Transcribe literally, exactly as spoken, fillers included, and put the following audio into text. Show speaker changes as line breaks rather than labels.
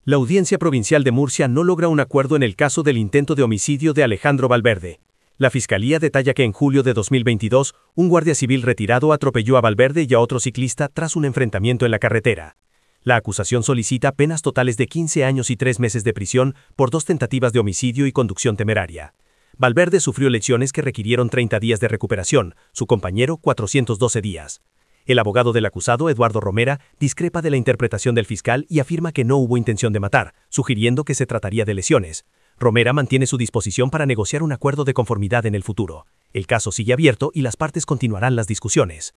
La Audiencia Provincial de Murcia no logra un acuerdo en el caso del intento de homicidio de Alejandro Valverde. La Fiscalía detalla que en julio de dos mil veintidós, un guardia civil retirado atropelló a Valverde y a otro ciclista tras un enfrentamiento en la carretera. La acusación solicita penas totales de quince años y tres meses de prisión por dos tentativas de homicidio y conducción temeraria. Valverde sufrió lesiones que requirieron treinta días de recuperación, su compañero cuatrocientos doce días. El abogado del acusado, Eduardo Romera, discrepa de la interpretación del fiscal y afirma que no hubo intención de matar, sugiriendo que se trataría de lesiones. Romera mantiene su disposición para negociar un acuerdo de conformidad en el futuro. El caso sigue abierto y las partes continuarán las discusiones.